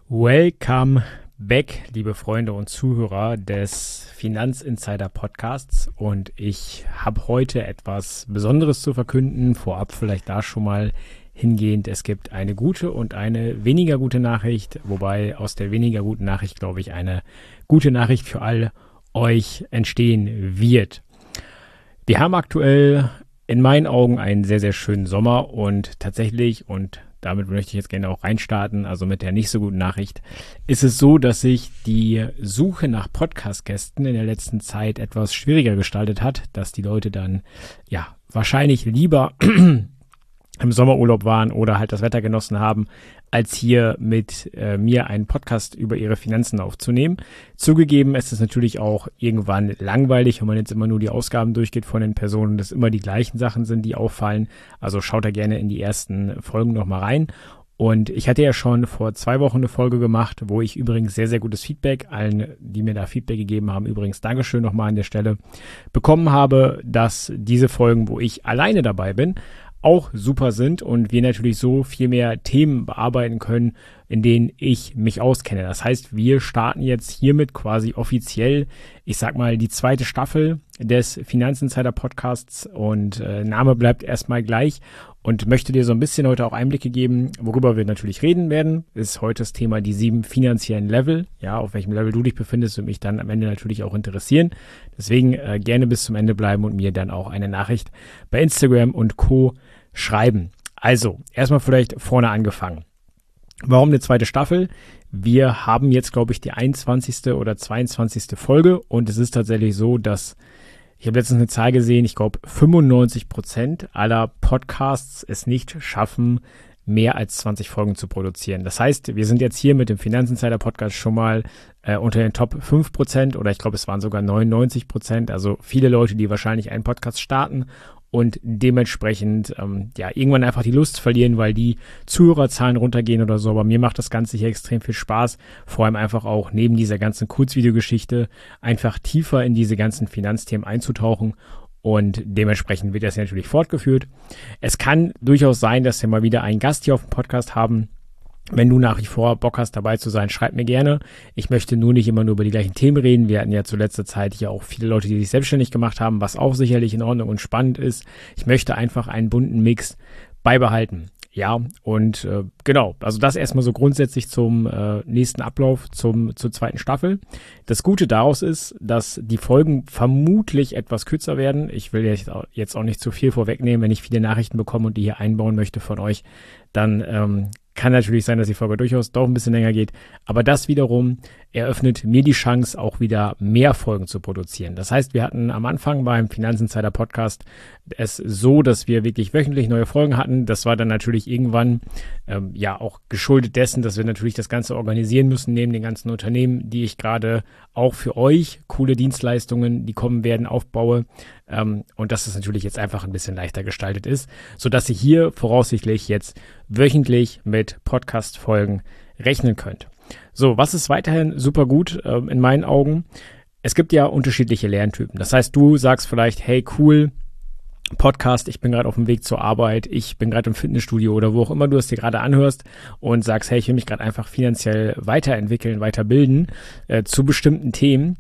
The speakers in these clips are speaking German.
Welcome back, liebe Freunde und Zuhörer des Finanzinsider Podcasts, und ich habe heute etwas Besonderes zu verkünden. Vorab vielleicht da schon mal hingehend: Es gibt eine gute und eine weniger gute Nachricht, wobei aus der weniger guten Nachricht, glaube ich, eine gute Nachricht für all euch entstehen wird. Wir haben aktuell in meinen Augen einen sehr, sehr schönen Sommer, und tatsächlich, und damit möchte ich jetzt gerne auch reinstarten, also mit der nicht so guten Nachricht, ist es so, dass sich die Suche nach Podcast-Gästen in der letzten Zeit etwas schwieriger gestaltet hat, dass die Leute dann wahrscheinlich lieber im Sommerurlaub waren oder halt das Wetter genossen haben, als hier mit mir einen Podcast über ihre Finanzen aufzunehmen. Zugegeben, es ist natürlich auch irgendwann langweilig, wenn man jetzt immer nur die Ausgaben durchgeht von den Personen, dass immer die gleichen Sachen sind, die auffallen. Also schaut da gerne in die ersten Folgen nochmal rein. Und ich hatte ja schon vor 2 Wochen eine Folge gemacht, wo ich übrigens sehr, sehr gutes Feedback, allen, die mir da Feedback gegeben haben, übrigens Dankeschön nochmal an der Stelle, bekommen habe, dass diese Folgen, wo ich alleine dabei bin, auch super sind und wir natürlich so viel mehr Themen bearbeiten können, in denen ich mich auskenne. Das heißt, wir starten jetzt hiermit quasi offiziell, ich sag mal, die 2. Staffel des Finanzinsider Podcasts, und Name bleibt erstmal gleich, und möchte dir so ein bisschen heute auch Einblicke geben, worüber wir natürlich reden werden. Ist heute das Thema die 7 finanziellen Level. Ja, auf welchem Level du dich befindest, würde mich dann am Ende natürlich auch interessieren. Deswegen gerne bis zum Ende bleiben und mir dann auch eine Nachricht bei Instagram und Co. schreiben. Also, erstmal vielleicht vorne angefangen. Warum eine 2. Staffel? Wir haben jetzt, glaube ich, die 21. oder 22. Folge, und es ist tatsächlich so, dass ich habe letztens eine Zahl gesehen, ich glaube 95% aller Podcasts es nicht schaffen, mehr als 20 Folgen zu produzieren. Das heißt, wir sind jetzt hier mit dem Finanzinsider Podcast schon mal unter den Top 5%, oder ich glaube, es waren sogar 99%. Also viele Leute, die wahrscheinlich einen Podcast starten und dementsprechend irgendwann einfach die Lust verlieren, weil die Zuhörerzahlen runtergehen oder so. Aber mir macht das Ganze hier extrem viel Spaß, vor allem einfach auch neben dieser ganzen Kurzvideogeschichte einfach tiefer in diese ganzen Finanzthemen einzutauchen, und dementsprechend wird das natürlich fortgeführt. Es kann durchaus sein, dass wir mal wieder einen Gast hier auf dem Podcast haben. Wenn du nach wie vor Bock hast, dabei zu sein, schreib mir gerne. Ich möchte nur nicht immer nur über die gleichen Themen reden. Wir hatten ja zu letzter Zeit hier auch viele Leute, die sich selbstständig gemacht haben, was auch sicherlich in Ordnung und spannend ist. Ich möchte einfach einen bunten Mix beibehalten. Ja, und genau, also das erstmal so grundsätzlich zum nächsten Ablauf, zur 2. Staffel. Das Gute daraus ist, dass die Folgen vermutlich etwas kürzer werden. Ich will jetzt auch nicht zu viel vorwegnehmen. Wenn ich viele Nachrichten bekomme und die hier einbauen möchte von euch, dann kann natürlich sein, dass die Folge durchaus doch ein bisschen länger geht, aber das wiederum eröffnet mir die Chance, auch wieder mehr Folgen zu produzieren. Das heißt, wir hatten am Anfang beim Finanzinsider Podcast es so, dass wir wirklich wöchentlich neue Folgen hatten. Das war dann natürlich irgendwann auch geschuldet dessen, dass wir natürlich das Ganze organisieren müssen, neben den ganzen Unternehmen, die ich gerade auch für euch, coole Dienstleistungen, die kommen werden, aufbaue. Und dass es natürlich jetzt einfach ein bisschen leichter gestaltet ist, sodass ihr hier voraussichtlich jetzt wöchentlich mit Podcast-Folgen rechnen könnt. So, was ist weiterhin super gut in meinen Augen? Es gibt ja unterschiedliche Lerntypen. Das heißt, du sagst vielleicht, hey, cool, Podcast, ich bin gerade auf dem Weg zur Arbeit, ich bin gerade im Fitnessstudio oder wo auch immer du es dir gerade anhörst und sagst, hey, ich will mich gerade einfach finanziell weiterentwickeln, weiterbilden zu bestimmten Themen.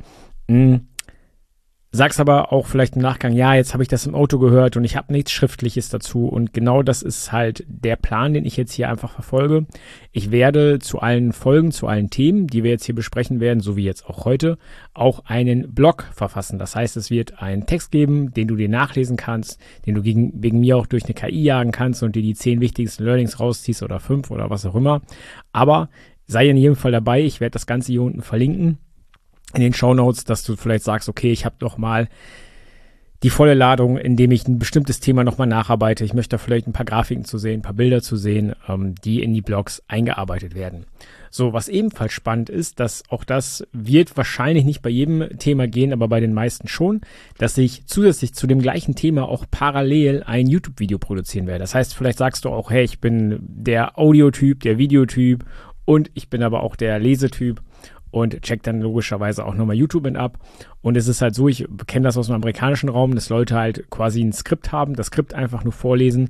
Sagst aber auch vielleicht im Nachgang, ja, jetzt habe ich das im Auto gehört und ich habe nichts Schriftliches dazu, und genau das ist halt der Plan, den ich jetzt hier einfach verfolge. Ich werde zu allen Folgen, zu allen Themen, die wir jetzt hier besprechen werden, so wie jetzt auch heute, auch einen Blog verfassen. Das heißt, es wird einen Text geben, den du dir nachlesen kannst, den du wegen mir auch durch eine KI jagen kannst und dir die 10 wichtigsten Learnings rausziehst oder 5 oder was auch immer. Aber sei in jedem Fall dabei, ich werde das Ganze hier unten verlinken in den Shownotes, dass du vielleicht sagst, okay, ich habe noch mal die volle Ladung, indem ich ein bestimmtes Thema nochmal nacharbeite. Ich möchte da vielleicht ein paar Grafiken zu sehen, ein paar Bilder zu sehen, die in die Blogs eingearbeitet werden. So, was ebenfalls spannend ist, dass auch das wird wahrscheinlich nicht bei jedem Thema gehen, aber bei den meisten schon, dass ich zusätzlich zu dem gleichen Thema auch parallel ein YouTube-Video produzieren werde. Das heißt, vielleicht sagst du auch, hey, ich bin der Audiotyp, der Videotyp, und ich bin aber auch der Lesetyp. Und check dann logischerweise auch nochmal YouTube ab. Und es ist halt so, ich kenne das aus dem amerikanischen Raum, dass Leute halt quasi ein Skript haben, das Skript einfach nur vorlesen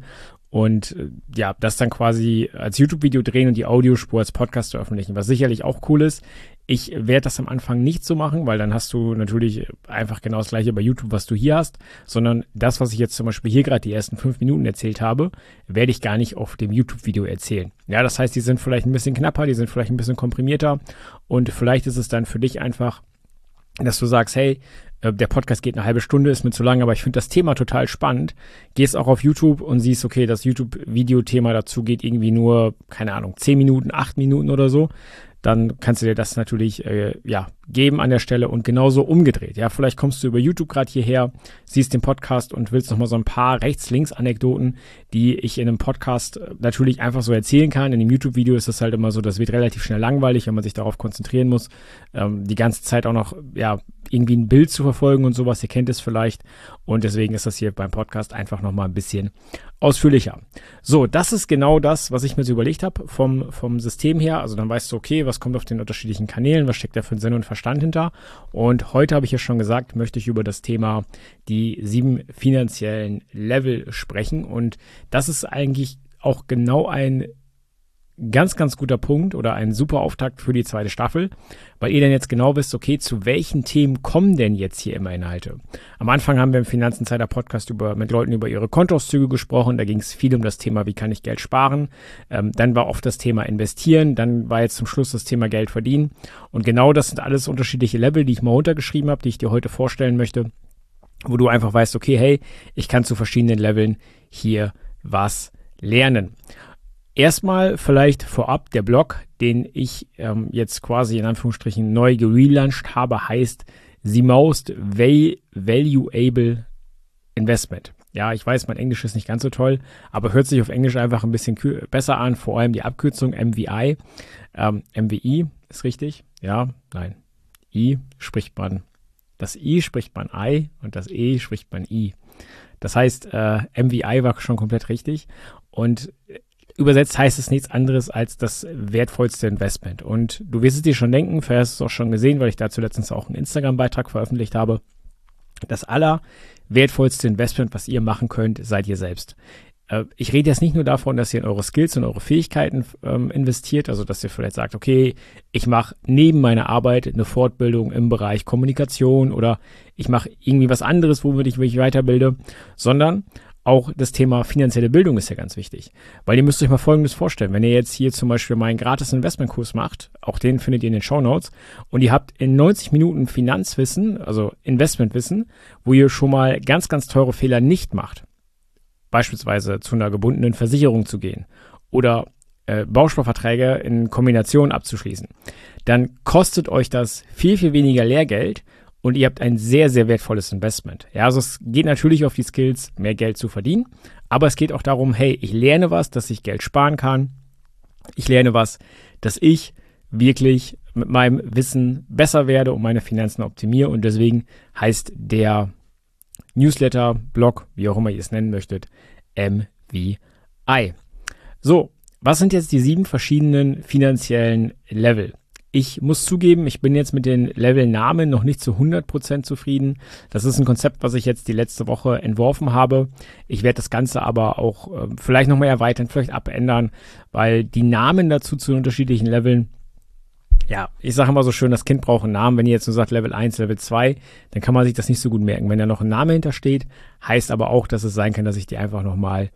und ja, das dann quasi als YouTube-Video drehen und die Audiospur als Podcast veröffentlichen, was sicherlich auch cool ist. Ich werde das am Anfang nicht so machen, weil dann hast du natürlich einfach genau das gleiche bei YouTube, was du hier hast, sondern das, was ich jetzt zum Beispiel hier gerade die ersten 5 Minuten erzählt habe, werde ich gar nicht auf dem YouTube-Video erzählen. Ja, das heißt, die sind vielleicht ein bisschen knapper, die sind vielleicht ein bisschen komprimierter und vielleicht ist es dann für dich einfach, dass du sagst, hey, der Podcast geht eine halbe Stunde, ist mir zu lang, aber ich finde das Thema total spannend. Gehst auch auf YouTube und siehst, okay, das YouTube-Video-Thema dazu geht irgendwie nur, keine Ahnung, 10 Minuten, 8 Minuten oder so. Dann kannst du dir das natürlich geben an der Stelle und genauso umgedreht. Ja, vielleicht kommst du über YouTube gerade hierher, siehst den Podcast und willst nochmal so ein paar Rechts-Links-Anekdoten, die ich in einem Podcast natürlich einfach so erzählen kann. In dem YouTube-Video ist das halt immer so, das wird relativ schnell langweilig, wenn man sich darauf konzentrieren muss, die ganze Zeit auch noch irgendwie ein Bild zu verfolgen und sowas. Ihr kennt es vielleicht und deswegen ist das hier beim Podcast einfach nochmal ein bisschen ausführlicher. So, das ist genau das, was ich mir so überlegt habe vom System her. Also dann weißt du, okay, was kommt auf den unterschiedlichen Kanälen, was steckt da für einen Sinn und Verstand hinter. Und heute habe ich ja schon gesagt, möchte ich über das Thema die 7 finanziellen Level sprechen. Und das ist eigentlich auch genau ein ganz, ganz guter Punkt oder ein super Auftakt für die 2. Staffel, weil ihr dann jetzt genau wisst, okay, zu welchen Themen kommen denn jetzt hier immer Inhalte? Am Anfang haben wir im Finanzinsider-Podcast mit Leuten über ihre Kontoauszüge gesprochen, da ging es viel um das Thema, wie kann ich Geld sparen, dann war oft das Thema investieren, dann war jetzt zum Schluss das Thema Geld verdienen und genau das sind alles unterschiedliche Level, die ich mal runtergeschrieben habe, die ich dir heute vorstellen möchte, wo du einfach weißt, okay, hey, ich kann zu verschiedenen Leveln hier was lernen. Erstmal vielleicht vorab, der Blog, den ich jetzt quasi in Anführungsstrichen neu gelauncht habe, heißt The Most Valuable Investment. Ja, ich weiß, mein Englisch ist nicht ganz so toll, aber hört sich auf Englisch einfach ein bisschen besser an, vor allem die Abkürzung MVI. MVI ist richtig, ja, nein, das I spricht man I und das E spricht man I. Das heißt, MVI war schon komplett richtig und übersetzt heißt es nichts anderes als das wertvollste Investment. Und du wirst es dir schon denken, vielleicht hast du es auch schon gesehen, weil ich dazu letztens auch einen Instagram-Beitrag veröffentlicht habe. Das allerwertvollste Investment, was ihr machen könnt, seid ihr selbst. Ich rede jetzt nicht nur davon, dass ihr in eure Skills und eure Fähigkeiten investiert, also dass ihr vielleicht sagt, okay, ich mache neben meiner Arbeit eine Fortbildung im Bereich Kommunikation oder ich mache irgendwie was anderes, womit ich mich weiterbilde, sondern auch das Thema finanzielle Bildung ist ja ganz wichtig, weil ihr müsst euch mal Folgendes vorstellen, wenn ihr jetzt hier zum Beispiel meinen gratis Investmentkurs macht, auch den findet ihr in den Shownotes und ihr habt in 90 Minuten Finanzwissen, also Investmentwissen, wo ihr schon mal ganz, ganz teure Fehler nicht macht, beispielsweise zu einer gebundenen Versicherung zu gehen oder Bausparverträge in Kombination abzuschließen, dann kostet euch das viel, viel weniger Lehrgeld und ihr habt ein sehr, sehr wertvolles Investment. Ja, also es geht natürlich auf die Skills, mehr Geld zu verdienen, aber es geht auch darum, hey, ich lerne was, dass ich Geld sparen kann. Ich lerne was, dass ich wirklich mit meinem Wissen besser werde und meine Finanzen optimiere und deswegen heißt der Newsletter, Blog, wie auch immer ihr es nennen möchtet, MVI. So, was sind jetzt die 7 verschiedenen finanziellen Level? Ich muss zugeben, ich bin jetzt mit den Levelnamen noch nicht zu 100% zufrieden. Das ist ein Konzept, was ich jetzt die letzte Woche entworfen habe. Ich werde das Ganze aber auch vielleicht nochmal erweitern, vielleicht abändern, weil die Namen dazu zu unterschiedlichen Leveln, ja, ich sage immer so schön, das Kind braucht einen Namen. Wenn ihr jetzt nur sagt Level 1, Level 2, dann kann man sich das nicht so gut merken. Wenn da noch ein Name hintersteht, heißt aber auch, dass es sein kann, dass ich die einfach nochmal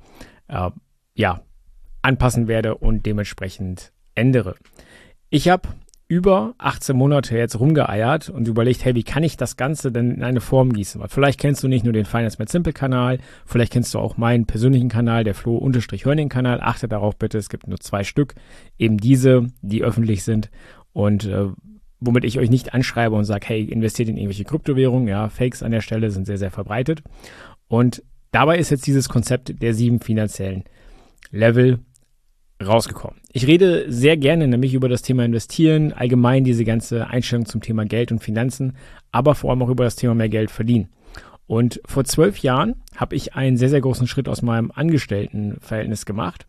anpassen werde und dementsprechend ändere. Ich habe über 18 Monate jetzt rumgeeiert und überlegt, hey, wie kann ich das Ganze denn in eine Form gießen? Weil vielleicht kennst du nicht nur den Finance Made Simple Kanal, vielleicht kennst du auch meinen persönlichen Kanal, der Flo_Hörning Kanal. Achte darauf bitte, es gibt nur 2 Stück, eben diese, die öffentlich sind und womit ich euch nicht anschreibe und sage, hey, investiert in irgendwelche Kryptowährungen. Ja, Fakes an der Stelle sind sehr, sehr verbreitet. Und dabei ist jetzt dieses Konzept der 7 finanziellen Level rausgekommen. Ich rede sehr gerne nämlich über das Thema Investieren, allgemein diese ganze Einstellung zum Thema Geld und Finanzen, aber vor allem auch über das Thema mehr Geld verdienen. Und vor 12 Jahren habe ich einen sehr, sehr großen Schritt aus meinem Angestelltenverhältnis gemacht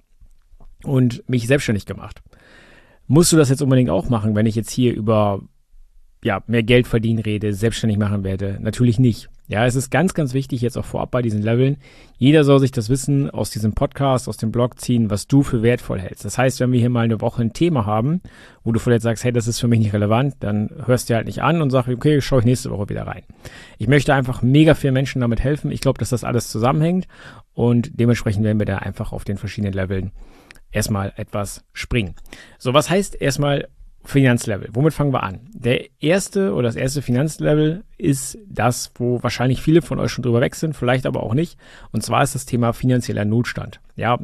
und mich selbstständig gemacht. Musst du das jetzt unbedingt auch machen, wenn ich jetzt hier über mehr Geld verdienen rede, selbstständig machen werde. Natürlich nicht. Ja, es ist ganz, ganz wichtig jetzt auch vorab bei diesen Leveln. Jeder soll sich das Wissen aus diesem Podcast, aus dem Blog ziehen, was du für wertvoll hältst. Das heißt, wenn wir hier mal eine Woche ein Thema haben, wo du vielleicht sagst, hey, das ist für mich nicht relevant, dann hörst du halt nicht an und sagst, okay, schaue ich nächste Woche wieder rein. Ich möchte einfach mega vielen Menschen damit helfen. Ich glaube, dass das alles zusammenhängt und dementsprechend werden wir da einfach auf den verschiedenen Leveln erstmal etwas springen. So, was heißt erstmal Finanzlevel? Womit fangen wir an? Das erste Finanzlevel ist das, wo wahrscheinlich viele von euch schon drüber weg sind, vielleicht aber auch nicht. Und zwar ist das Thema finanzieller Notstand. Ja,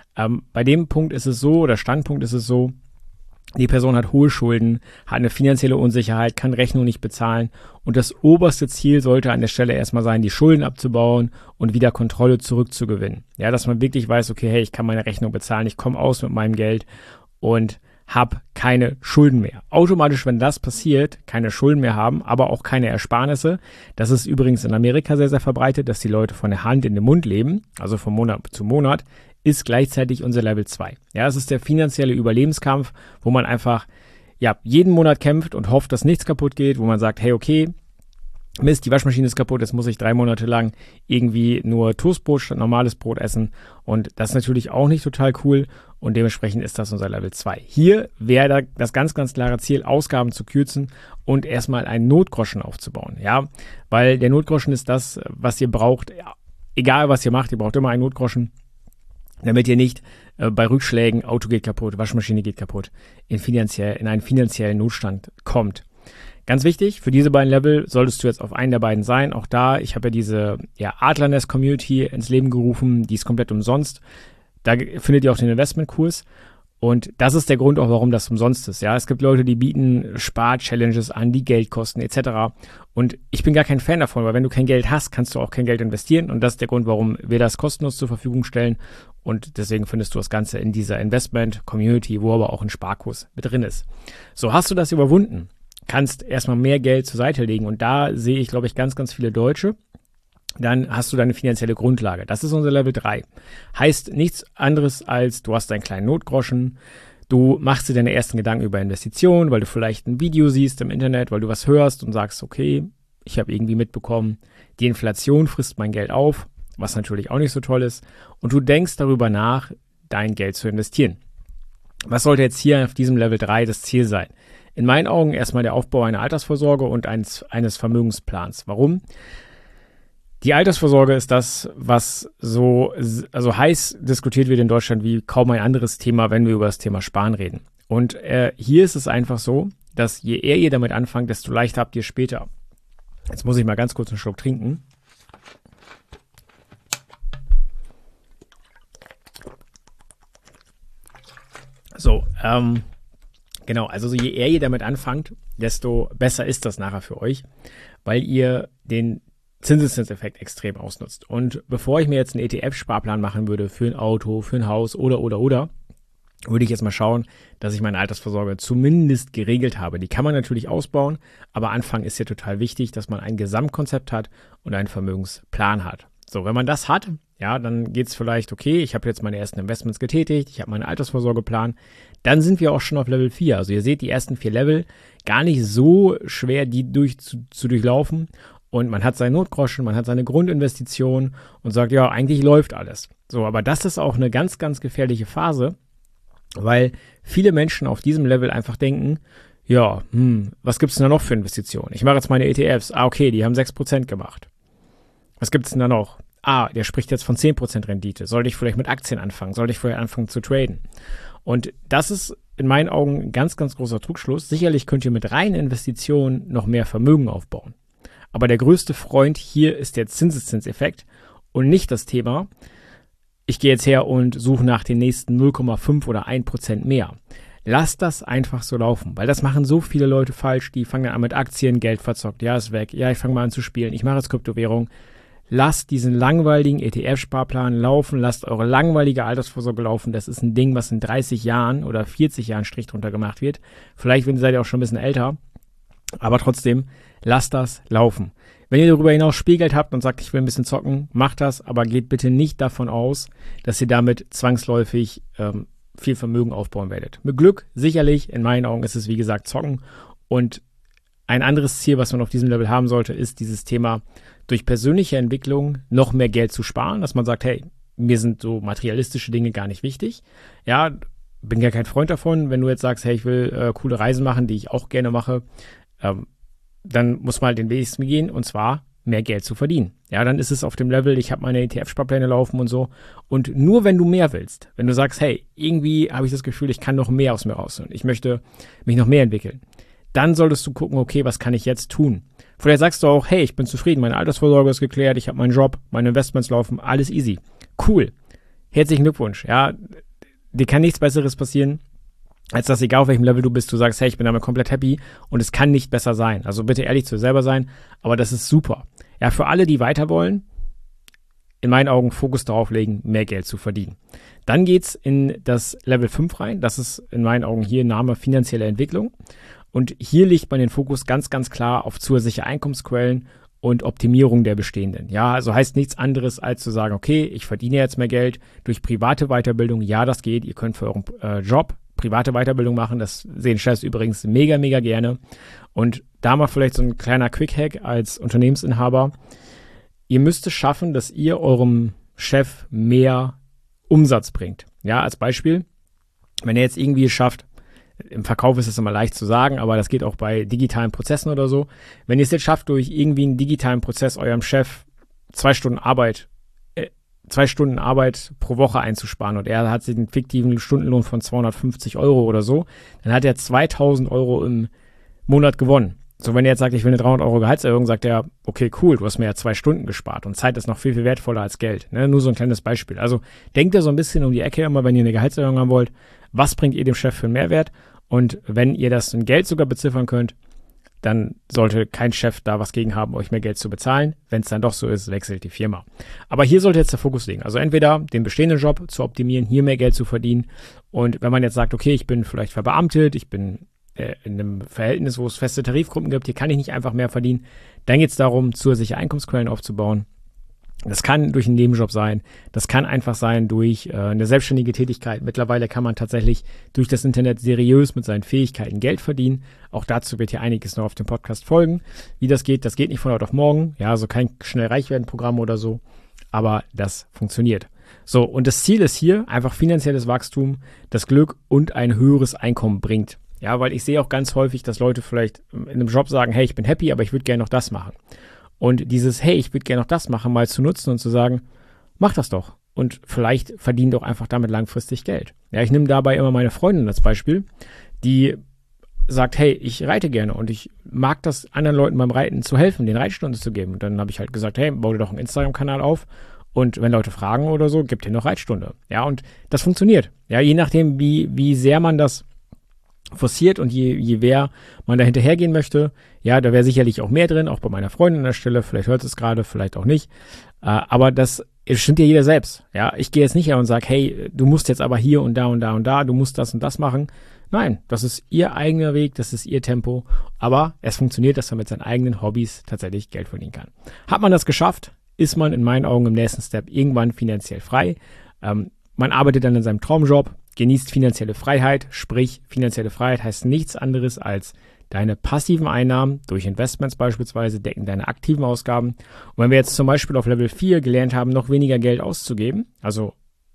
bei dem Punkt ist es so, oder Standpunkt ist es so, die Person hat hohe Schulden, hat eine finanzielle Unsicherheit, kann Rechnung nicht bezahlen und das oberste Ziel sollte an der Stelle erstmal sein, die Schulden abzubauen und wieder Kontrolle zurückzugewinnen. Ja, dass man wirklich weiß, okay, hey, ich kann meine Rechnung bezahlen, ich komme aus mit meinem Geld und habe keine Schulden mehr. Automatisch, wenn das passiert, keine Schulden mehr haben, aber auch keine Ersparnisse. Das ist übrigens in Amerika sehr, sehr verbreitet, dass die Leute von der Hand in den Mund leben, also von Monat zu Monat, ist gleichzeitig unser Level 2. Ja, es ist der finanzielle Überlebenskampf, wo man einfach jeden Monat kämpft und hofft, dass nichts kaputt geht, wo man sagt, hey, okay, Mist, die Waschmaschine ist kaputt, jetzt muss ich 3 Monate lang irgendwie nur Toastbrot statt normales Brot essen und das ist natürlich auch nicht total cool und dementsprechend ist das unser Level 2. Hier wäre das ganz, ganz klare Ziel, Ausgaben zu kürzen und erstmal einen Notgroschen aufzubauen, ja, weil der Notgroschen ist das, was ihr braucht, egal was ihr macht, ihr braucht immer einen Notgroschen, damit ihr nicht bei Rückschlägen, Auto geht kaputt, Waschmaschine geht kaputt, in einen finanziellen Notstand kommt. Ganz wichtig, für diese beiden Level solltest du jetzt auf einen der beiden sein. Auch da, ich habe ja diese Adlernest-Community ins Leben gerufen, die ist komplett umsonst. Da findet ihr auch den Investmentkurs. Und das ist der Grund auch, warum das umsonst ist. Ja, es gibt Leute, die bieten Spar-Challenges an, die Geld kosten etc. Und ich bin gar kein Fan davon, weil wenn du kein Geld hast, kannst du auch kein Geld investieren. Und das ist der Grund, warum wir das kostenlos zur Verfügung stellen. Und deswegen findest du das Ganze in dieser Investment-Community, wo aber auch ein Sparkurs mit drin ist. So, hast du das überwunden? Kannst erstmal mehr Geld zur Seite legen und da sehe ich, glaube ich, ganz, ganz viele Deutsche. Dann hast du deine finanzielle Grundlage. Das ist unser Level 3. Heißt nichts anderes als, du hast deinen kleinen Notgroschen, du machst dir deine ersten Gedanken über Investitionen, weil du vielleicht ein Video siehst im Internet, weil du was hörst und sagst, okay, ich habe irgendwie mitbekommen, die Inflation frisst mein Geld auf, was natürlich auch nicht so toll ist. Und du denkst darüber nach, dein Geld zu investieren. Was sollte jetzt hier auf diesem Level 3 das Ziel sein? In meinen Augen erstmal der Aufbau einer Altersvorsorge und eines Vermögensplans. Warum? Die Altersvorsorge ist das, was so heiß diskutiert wird in Deutschland wie kaum ein anderes Thema, wenn wir über das Thema Sparen reden. Und hier ist es einfach so, dass je eher ihr damit anfangt, desto leichter habt ihr später. Jetzt muss ich mal ganz kurz einen Schluck trinken. So, genau, also je eher ihr damit anfangt, desto besser ist das nachher für euch, weil ihr den Zinseszinseffekt extrem ausnutzt. Und bevor ich mir jetzt einen ETF-Sparplan machen würde für ein Auto, für ein Haus oder, würde ich jetzt mal schauen, dass ich meine Altersvorsorge zumindest geregelt habe. Die kann man natürlich ausbauen, aber Anfang ist ja total wichtig, dass man ein Gesamtkonzept hat und einen Vermögensplan hat. So, wenn man das hat, ja, dann geht's vielleicht, okay, ich habe jetzt meine ersten Investments getätigt, ich habe meinen Altersvorsorgeplan, dann sind wir auch schon auf Level 4. Also ihr seht die ersten 4 Level, gar nicht so schwer, die zu durchlaufen. Und man hat seinen Notgroschen, man hat seine Grundinvestition und sagt, ja, eigentlich läuft alles. So, aber das ist auch eine ganz, ganz gefährliche Phase, weil viele Menschen auf diesem Level einfach denken, ja, was gibt's denn da noch für Investitionen? Ich mache jetzt meine ETFs. Okay, die haben 6% gemacht. Was gibt's denn da noch? Der spricht jetzt von 10% Rendite. Sollte ich vielleicht mit Aktien anfangen? Sollte ich vielleicht anfangen zu traden? Und das ist in meinen Augen ein ganz, ganz großer Trugschluss. Sicherlich könnt ihr mit reinen Investitionen noch mehr Vermögen aufbauen. Aber der größte Freund hier ist der Zinseszinseffekt und nicht das Thema, ich gehe jetzt her und suche nach den nächsten 0,5 oder 1% mehr. Lasst das einfach so laufen, weil das machen so viele Leute falsch, die fangen dann an mit Aktien, Geld verzockt, ja, ist weg, ja, ich fange mal an zu spielen, ich mache jetzt Kryptowährung. Lasst diesen langweiligen ETF-Sparplan laufen, lasst eure langweilige Altersvorsorge laufen. Das ist ein Ding, was in 30 Jahren oder 40 Jahren Strich drunter gemacht wird. Vielleicht seid ihr auch schon ein bisschen älter, aber trotzdem, lasst das laufen. Wenn ihr darüber hinaus Spielgeld habt und sagt, ich will ein bisschen zocken, macht das, aber geht bitte nicht davon aus, dass ihr damit zwangsläufig viel Vermögen aufbauen werdet. Mit Glück, sicherlich, in meinen Augen ist es wie gesagt zocken und ein anderes Ziel, was man auf diesem Level haben sollte, ist dieses Thema, durch persönliche Entwicklung noch mehr Geld zu sparen, dass man sagt, hey, mir sind so materialistische Dinge gar nicht wichtig. Ja, bin ja kein Freund davon, wenn du jetzt sagst, hey, ich will coole Reisen machen, die ich auch gerne mache, dann muss man halt den Weg gehen, und zwar mehr Geld zu verdienen. Ja, dann ist es auf dem Level, ich habe meine ETF-Sparpläne laufen und so. Und nur wenn du mehr willst, wenn du sagst, hey, irgendwie habe ich das Gefühl, ich kann noch mehr aus mir rausholen, ich möchte mich noch mehr entwickeln, dann solltest du gucken, okay, was kann ich jetzt tun? Vielleicht sagst du auch, hey, ich bin zufrieden, meine Altersvorsorge ist geklärt, ich habe meinen Job, meine Investments laufen, alles easy. Cool. Herzlichen Glückwunsch. Ja, dir kann nichts Besseres passieren, als dass, egal auf welchem Level du bist, du sagst, hey, ich bin damit komplett happy und es kann nicht besser sein. Also bitte ehrlich zu dir selber sein, aber das ist super. Ja, für alle, die weiter wollen, in meinen Augen Fokus darauf legen, mehr Geld zu verdienen. Dann geht's in das Level 5 rein. Das ist in meinen Augen hier Name finanzielle Entwicklung. Und hier legt man den Fokus ganz, ganz klar auf zusätzliche Einkommensquellen und Optimierung der bestehenden. Ja, also heißt nichts anderes, als zu sagen, okay, ich verdiene jetzt mehr Geld durch private Weiterbildung. Ja, das geht. Ihr könnt für euren Job private Weiterbildung machen. Das sehen Chefs übrigens mega, mega gerne. Und da mal vielleicht so ein kleiner Quick-Hack als Unternehmensinhaber. Ihr müsst es schaffen, dass ihr eurem Chef mehr Umsatz bringt. Ja, als Beispiel, wenn ihr jetzt irgendwie es schafft, im Verkauf ist es immer leicht zu sagen, aber das geht auch bei digitalen Prozessen oder so. Wenn ihr es jetzt schafft, durch irgendwie einen digitalen Prozess eurem Chef 2 Stunden Arbeit pro Woche einzusparen und er hat sich einen fiktiven Stundenlohn von 250 Euro oder so, dann hat er 2000 Euro im Monat gewonnen. So, wenn er jetzt sagt, ich will eine 300 Euro Gehaltserhöhung, sagt er, okay, cool, du hast mir ja 2 Stunden gespart und Zeit ist noch viel, viel wertvoller als Geld. Ne? Nur so ein kleines Beispiel. Also denkt ihr so ein bisschen um die Ecke immer, wenn ihr eine Gehaltserhöhung haben wollt, was bringt ihr dem Chef für einen Mehrwert? Und wenn ihr das in Geld sogar beziffern könnt, dann sollte kein Chef da was gegen haben, euch mehr Geld zu bezahlen. Wenn es dann doch so ist, wechselt die Firma. Aber hier sollte jetzt der Fokus liegen. Also entweder den bestehenden Job zu optimieren, hier mehr Geld zu verdienen. Und wenn man jetzt sagt, okay, ich bin vielleicht verbeamtet, ich bin in einem Verhältnis, wo es feste Tarifgruppen gibt, hier kann ich nicht einfach mehr verdienen, dann geht es darum, zusätzliche Einkommensquellen aufzubauen. Das kann durch einen Nebenjob sein, das kann einfach sein durch eine selbstständige Tätigkeit. Mittlerweile kann man tatsächlich durch das Internet seriös mit seinen Fähigkeiten Geld verdienen. Auch dazu wird hier einiges noch auf dem Podcast folgen. Wie das geht nicht von heute auf morgen. Ja, also kein schnell reich werden Programm oder so, aber das funktioniert. So, und das Ziel ist hier einfach finanzielles Wachstum, das Glück und ein höheres Einkommen bringt. Ja, weil ich sehe auch ganz häufig, dass Leute vielleicht in einem Job sagen, hey, ich bin happy, aber ich würde gerne noch das machen. Und dieses, hey, ich würde gerne noch das machen, mal zu nutzen und zu sagen, mach das doch. Und vielleicht verdien doch einfach damit langfristig Geld. Ja, ich nehme dabei immer meine Freundin als Beispiel, die sagt, hey, ich reite gerne und ich mag das, anderen Leuten beim Reiten zu helfen, den Reitstunden zu geben. Und dann habe ich halt gesagt, hey, bau dir doch einen Instagram-Kanal auf. Und wenn Leute fragen oder so, gib dir noch Reitstunde. Ja, und das funktioniert. Ja, je nachdem, wie sehr man das forciert und je mehr man da hinterhergehen möchte, ja, da wäre sicherlich auch mehr drin, auch bei meiner Freundin an der Stelle, vielleicht hört es gerade, vielleicht auch nicht, aber das stimmt ja jeder selbst, ja, ich gehe jetzt nicht her und sage, hey, du musst jetzt aber hier und da und da und da, du musst das und das machen, nein, das ist ihr eigener Weg, das ist ihr Tempo, aber es funktioniert, dass man mit seinen eigenen Hobbys tatsächlich Geld verdienen kann. Hat man das geschafft, ist man in meinen Augen im nächsten Step irgendwann finanziell frei, man arbeitet dann in seinem Traumjob, genießt finanzielle Freiheit, sprich finanzielle Freiheit heißt nichts anderes als deine passiven Einnahmen durch Investments beispielsweise decken deine aktiven Ausgaben. Und wenn wir jetzt zum Beispiel auf Level 4 gelernt haben, noch weniger Geld auszugeben, also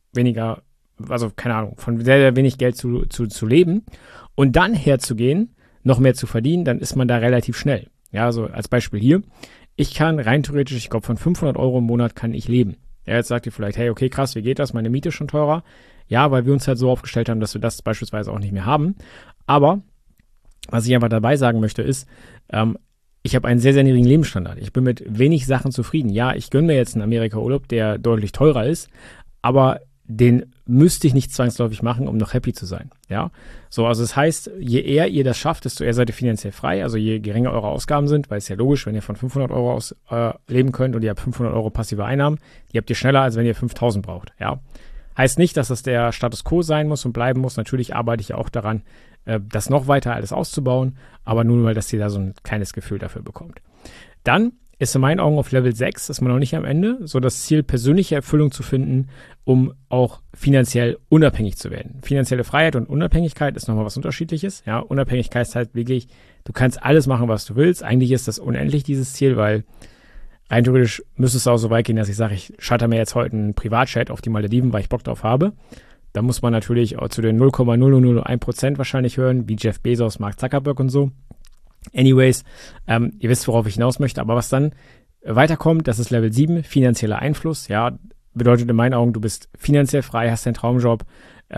keine Ahnung, von sehr, sehr wenig Geld zu leben und dann herzugehen, noch mehr zu verdienen, dann ist man da relativ schnell. Ja, also als Beispiel hier, ich kann rein theoretisch, ich glaube von 500 Euro im Monat kann ich leben. Ja, jetzt sagt ihr vielleicht, hey, okay, krass, wie geht das? Meine Miete ist schon teurer. Ja, weil wir uns halt so aufgestellt haben, dass wir das beispielsweise auch nicht mehr haben. Aber was ich einfach dabei sagen möchte ist, ich habe einen sehr, sehr niedrigen Lebensstandard. Ich bin mit wenig Sachen zufrieden. Ja, ich gönne mir jetzt einen Amerika-Urlaub, der deutlich teurer ist, aber den müsste ich nicht zwangsläufig machen, um noch happy zu sein. Ja, so, also das heißt, je eher ihr das schafft, desto eher seid ihr finanziell frei, also je geringer eure Ausgaben sind, weil es ja logisch, wenn ihr von 500 Euro aus leben könnt und ihr habt 500 Euro passive Einnahmen, die habt ihr schneller, als wenn ihr 5000 braucht. Ja, heißt nicht, dass das der Status quo sein muss und bleiben muss. Natürlich arbeite ich ja auch daran, das noch weiter alles auszubauen, aber nur, weil dass ihr da so ein kleines Gefühl dafür bekommt. Dann ist in meinen Augen auf Level 6, ist man noch nicht am Ende, so das Ziel, persönliche Erfüllung zu finden, um auch finanziell unabhängig zu werden. Finanzielle Freiheit und Unabhängigkeit ist nochmal was Unterschiedliches. Ja, Unabhängigkeit ist halt wirklich, du kannst alles machen, was du willst. Eigentlich ist das unendlich, dieses Ziel, weil rein theoretisch müsste es auch so weit gehen, dass ich sage, ich schalte mir jetzt heute einen Privatchat auf die Malediven, weil ich Bock drauf habe. Da muss man natürlich auch zu den 0,0001% wahrscheinlich hören, wie Jeff Bezos, Mark Zuckerberg und so. Anyways, ihr wisst, worauf ich hinaus möchte, aber was dann weiterkommt, das ist Level 7, finanzieller Einfluss. Ja, bedeutet in meinen Augen, du bist finanziell frei, hast deinen Traumjob,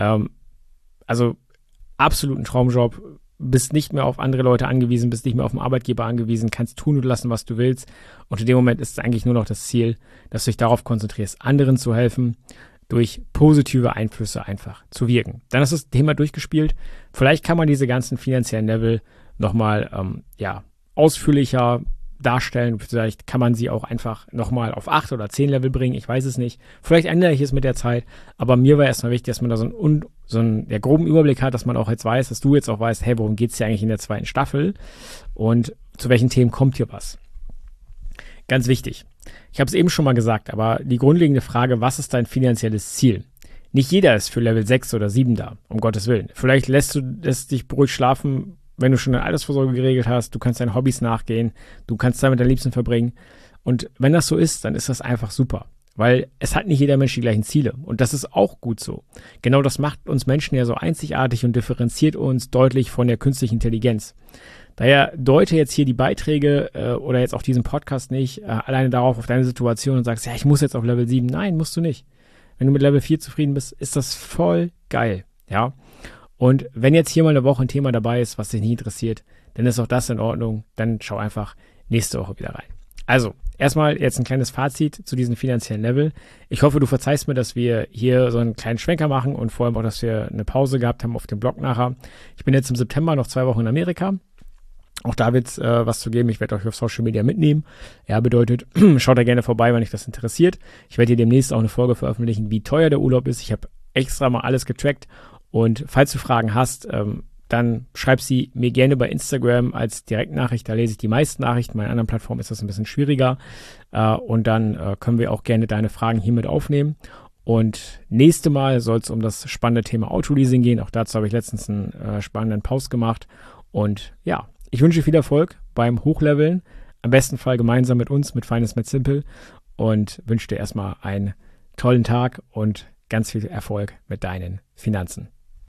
also absoluten Traumjob, bist nicht mehr auf andere Leute angewiesen, bist nicht mehr auf den Arbeitgeber angewiesen, kannst tun und lassen, was du willst. Und in dem Moment ist es eigentlich nur noch das Ziel, dass du dich darauf konzentrierst, anderen zu helfen, durch positive Einflüsse einfach zu wirken. Dann ist das Thema durchgespielt. Vielleicht kann man diese ganzen finanziellen Level nochmal ausführlicher darstellen. Vielleicht kann man sie auch einfach nochmal auf 8 oder 10 Level bringen. Ich weiß es nicht. Vielleicht ändere ich es mit der Zeit. Aber mir war erstmal wichtig, dass man da so einen groben Überblick hat, dass man auch jetzt weiß, dass du jetzt auch weißt, hey, worum geht es hier eigentlich in der 2. Staffel? Und zu welchen Themen kommt hier was? Ganz wichtig. Ich habe es eben schon mal gesagt, aber die grundlegende Frage, was ist dein finanzielles Ziel? Nicht jeder ist für Level 6 oder 7 da, um Gottes Willen. Vielleicht lässt dich beruhigt schlafen, wenn du schon eine Altersvorsorge geregelt hast, du kannst deinen Hobbys nachgehen, du kannst Zeit mit deinen Liebsten verbringen. Und wenn das so ist, dann ist das einfach super. Weil es hat nicht jeder Mensch die gleichen Ziele. Und das ist auch gut so. Genau das macht uns Menschen ja so einzigartig und differenziert uns deutlich von der künstlichen Intelligenz. Daher deute jetzt hier die Beiträge oder jetzt auch diesen Podcast nicht alleine darauf auf deine Situation und sagst, ja, ich muss jetzt auf Level 7. Nein, musst du nicht. Wenn du mit Level 4 zufrieden bist, ist das voll geil. Ja. Und wenn jetzt hier mal eine Woche ein Thema dabei ist, was dich nicht interessiert, dann ist auch das in Ordnung. Dann schau einfach nächste Woche wieder rein. Also, erstmal jetzt ein kleines Fazit zu diesem finanziellen Level. Ich hoffe, du verzeihst mir, dass wir hier so einen kleinen Schwenker machen und vor allem auch, dass wir eine Pause gehabt haben auf dem Blog nachher. Ich bin jetzt im September noch 2 Wochen in Amerika. Auch da wird es was zu geben. Ich werde euch auf Social Media mitnehmen. Ja, bedeutet, schaut da gerne vorbei, wenn euch das interessiert. Ich werde hier demnächst auch eine Folge veröffentlichen, wie teuer der Urlaub ist. Ich habe extra mal alles getrackt. Und falls du Fragen hast, dann schreib sie mir gerne bei Instagram als Direktnachricht. Da lese ich die meisten Nachrichten. Bei anderen Plattformen ist das ein bisschen schwieriger. Und dann können wir auch gerne deine Fragen hiermit aufnehmen. Und nächste Mal soll es um das spannende Thema Autoleasing gehen. Auch dazu habe ich letztens einen spannenden Post gemacht. Und ja, ich wünsche viel Erfolg beim Hochleveln. Am besten Fall gemeinsam mit uns, mit Finance Made Simple. Und wünsche dir erstmal einen tollen Tag und ganz viel Erfolg mit deinen Finanzen.